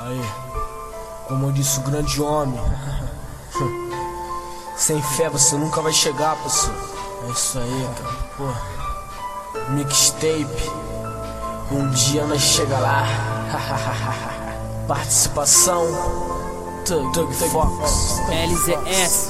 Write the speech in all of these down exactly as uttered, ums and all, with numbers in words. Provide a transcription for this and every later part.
Aí, como disse o grande homem, sem fé você nunca vai chegar, pessoal. É isso aí, cara. Pô, mixtape, um dia nós chega lá. Participação Thug Fox L Z S.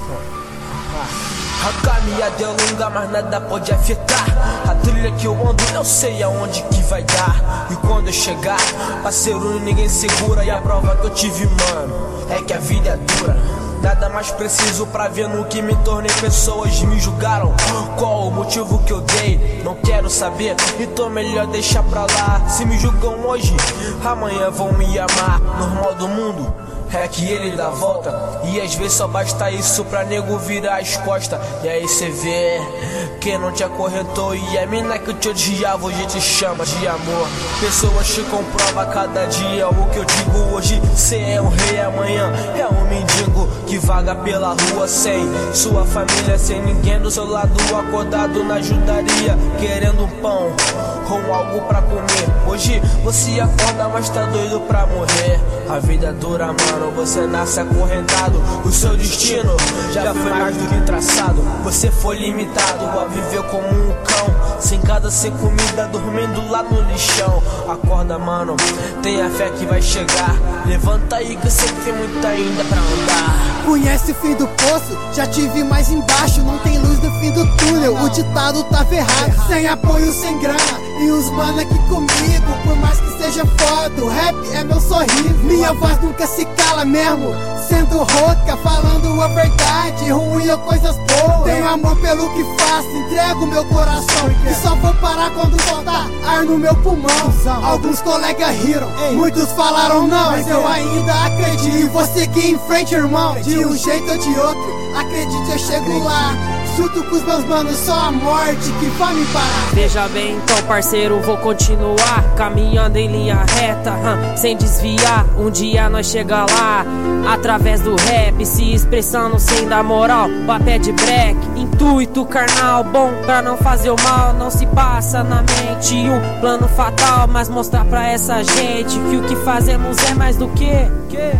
A caminhada é longa, mas nada pode afetar. A trilha que eu ando, eu sei aonde que vai dar. E quando eu chegar, parceiro, ninguém segura. E a prova que eu tive, mano, é que a vida é dura. Nada mais preciso pra ver no que me tornei. Pessoas me julgaram, qual o motivo que eu dei? Não quero saber, então melhor deixar pra lá. Se me julgam hoje, amanhã vão me amar. Normal do mundo é que ele dá volta, e às vezes só basta isso pra nego virar as costas. E aí cê vê quem não te acorrentou, e a mina que eu te odiava hoje te chama de amor. Pessoas te comprovam cada dia o que eu digo hoje. Cê é um rei, amanhã é um mendigo que vaga pela rua sem sua família, sem ninguém do seu lado, acordado na ajudaria, querendo um pão ou algo pra comer. Hoje você acorda, mas tá doido pra morrer. A vida é dura, mano, você nasce acorrentado. O seu destino já foi mais do que traçado. Você foi limitado a viver como um cão, sem casa, sem comida, dormindo lá no lixão. Acorda, mano, tenha fé que vai chegar. Levanta aí que você tem muito ainda pra andar. Conhece o fim do poço? Já tive mais embaixo. Não tem luz no fim do túnel, o ditado tá ferrado. Sem apoio, sem grana, e os mano aqui comigo. Por mais que seja foda, o rap é meu sorriso. Minha voz nunca se cala mesmo sendo rouca, falando a verdade, ruim ou coisas boas. Tenho amor pelo que faço, entrego meu coração, e só vou parar quando faltar ar no meu pulmão. Alguns colegas riram, muitos falaram não, mas eu ainda acredito e vou seguir em frente, irmão. De um jeito ou de outro, acredite, eu chego lá. Chuto com os meus manos, só a morte que vai me parar. Veja bem, então parceiro, vou continuar caminhando em linha reta, hum, sem desviar. Um dia nós chega lá, através do rap, se expressando sem dar moral. Papé de break, intuito carnal, bom pra não fazer o mal. Não se passa na mente um plano fatal, mas mostrar pra essa gente que o que fazemos é mais do que, que?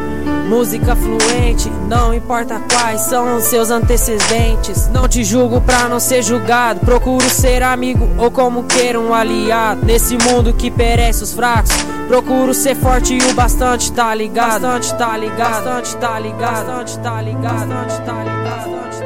Música fluente, não importa quais são os seus antecedentes. Não te julgo pra não ser julgado, procuro ser amigo ou como queira um aliado. Nesse mundo que perece os fracos, procuro ser forte e o bastante tá ligado. Bastante tá ligado, bastante tá ligado, bastante tá ligado, bastante tá ligado.